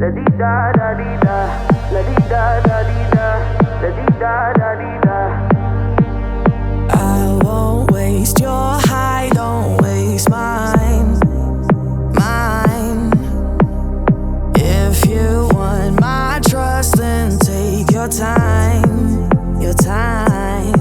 La di da da di da, la di da da di da, la di da da di da. I won't waste your high, don't waste mine, mine. If you want my trust, then take your time, your time.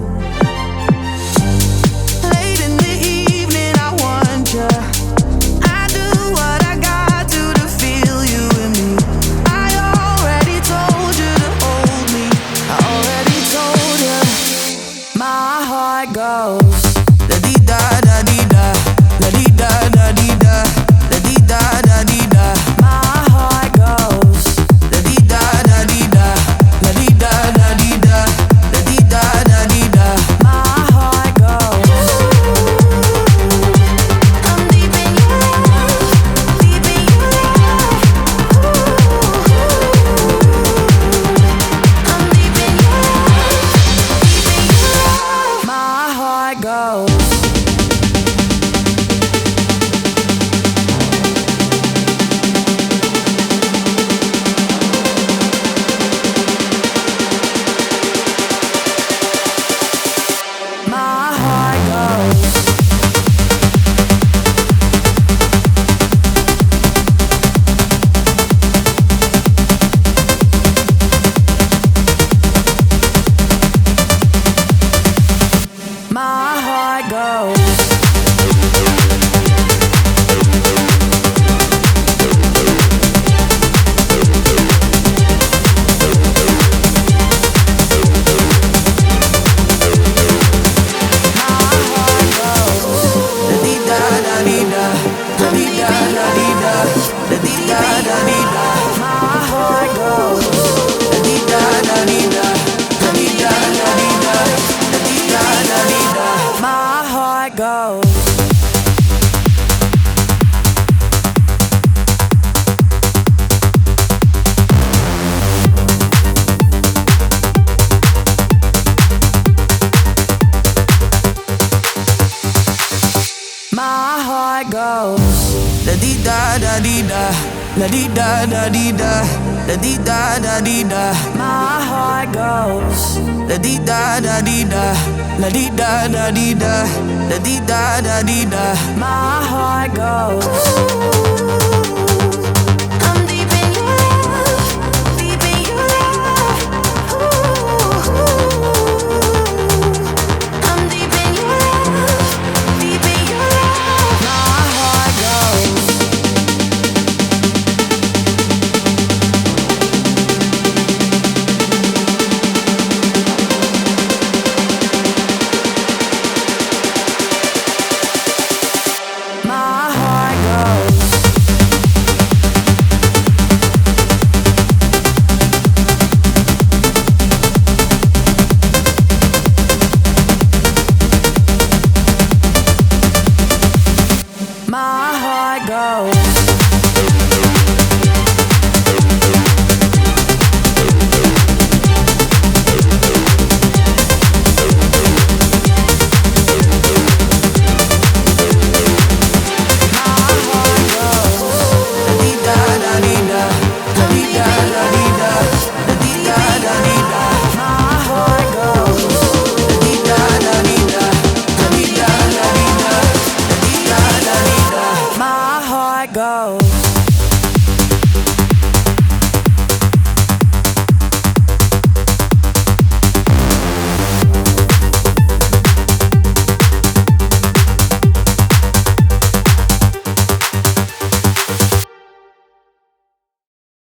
Late in the evening, I want you. I do what I got to feel you in me. I already told you to hold me. I already told you. My heart goes la di da da di da, la di da da di da, la di da da di da. My heart goes la di da da di da, la di da da di da, la di da da di da. My heart goes. I'm deep in your love, deep in your love. I'm deep in your love, deep in your love. My heart goes. My heart goes. My heart goes. Goes. My heart goes la di da da di da, la di da da di da, la di da da di da. My heart goes la di da da di da, la di da da di da, la di da da di da. My heart goes.